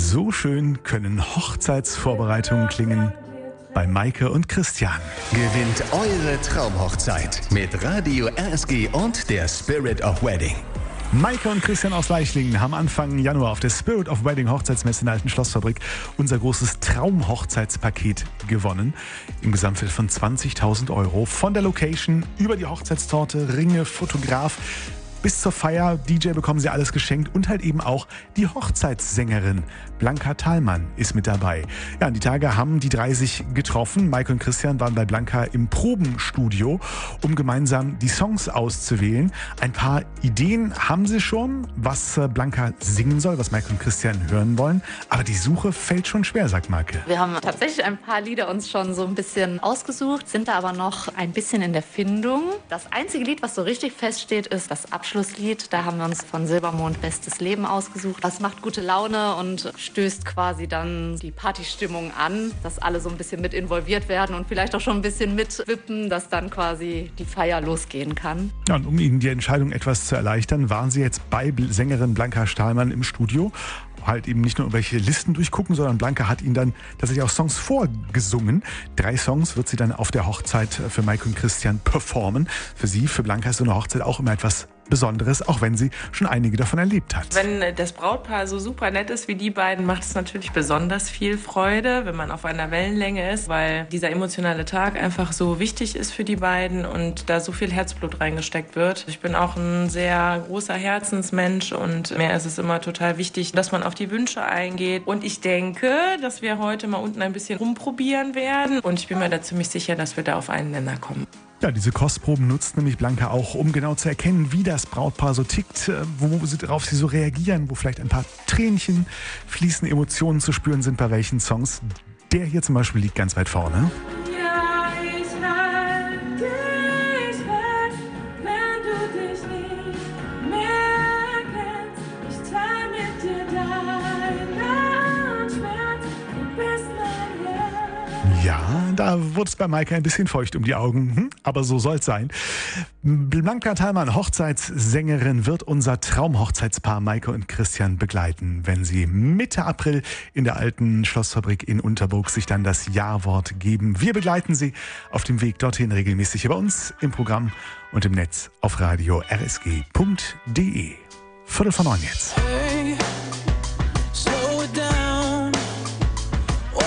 So schön können Hochzeitsvorbereitungen klingen bei Maike und Christian. Gewinnt eure Traumhochzeit mit Radio RSG und der Spirit of Wedding. Maike und Christian aus Leichlingen haben Anfang Januar auf der Spirit of Wedding Hochzeitsmesse in der Alten Schlossfabrik unser großes Traumhochzeitspaket gewonnen. Im Gesamtwert von 20.000 Euro. Von der Location über die Hochzeitstorte, Ringe, Fotograf bis zur Feier, DJ bekommen sie alles geschenkt und halt eben auch die Hochzeitssängerin Blanka Thalmann ist mit dabei. Ja, an die Tage haben die drei sich getroffen. Maike und Christian waren bei Blanka im Probenstudio, um gemeinsam die Songs auszuwählen. Ein paar Ideen haben sie schon, was Blanka singen soll, was Maike und Christian hören wollen. Aber die Suche fällt schon schwer, sagt Maike. Wir haben tatsächlich ein paar Lieder uns schon so ein bisschen ausgesucht, sind da aber noch ein bisschen in der Findung. Das einzige Lied, was so richtig feststeht, ist das Abschlusslied. Da haben wir uns von Silbermond Bestes Leben ausgesucht. Das macht gute Laune und stößt quasi dann die Partystimmung an, dass alle so ein bisschen mit involviert werden und vielleicht auch schon ein bisschen mitwippen, dass dann quasi die Feier losgehen kann. Ja, und um Ihnen die Entscheidung etwas zu erleichtern, waren Sie jetzt bei Sängerin Blanka Thalmann im Studio. Halt eben nicht nur irgendwelche Listen durchgucken, sondern Blanka hat ihnen dann tatsächlich auch Songs vorgesungen. 3 Songs wird sie dann auf der Hochzeit für Maike und Christian performen. Für sie, für Blanka ist so eine Hochzeit auch immer etwas Besonderes, auch wenn sie schon einige davon erlebt hat. Wenn das Brautpaar so super nett ist wie die beiden, macht es natürlich besonders viel Freude, wenn man auf einer Wellenlänge ist, weil dieser emotionale Tag einfach so wichtig ist für die beiden und da so viel Herzblut reingesteckt wird. Ich bin auch ein sehr großer Herzensmensch und mir ist es immer total wichtig, dass man auf die Wünsche eingeht. Und ich denke, dass wir heute mal unten ein bisschen rumprobieren werden und ich bin mir da ziemlich sicher, dass wir da auf einen Nenner kommen. Ja, diese Kostproben nutzt nämlich Blanka auch, um genau zu erkennen, wie das Brautpaar so tickt, worauf sie so reagieren, wo vielleicht ein paar Tränchen fließen, Emotionen zu spüren sind bei welchen Songs. Der hier zum Beispiel liegt ganz weit vorne. Ja, ich halte dich fest, wenn du dich nicht mehr kennst. Ich teile mit dir deinen Schmerz, du bist mein Herz. Ja, da wurde es bei Maike ein bisschen feucht um die Augen, aber so soll es sein. Blanka Thalmann, Hochzeitssängerin, wird unser Traumhochzeitspaar Maike und Christian begleiten, wenn sie Mitte April in der Alten Schlossfabrik in Unterburg sich dann das Ja-Wort geben. Wir begleiten sie auf dem Weg dorthin regelmäßig hier bei uns im Programm und im Netz auf radio rsg.de. 8:45 jetzt.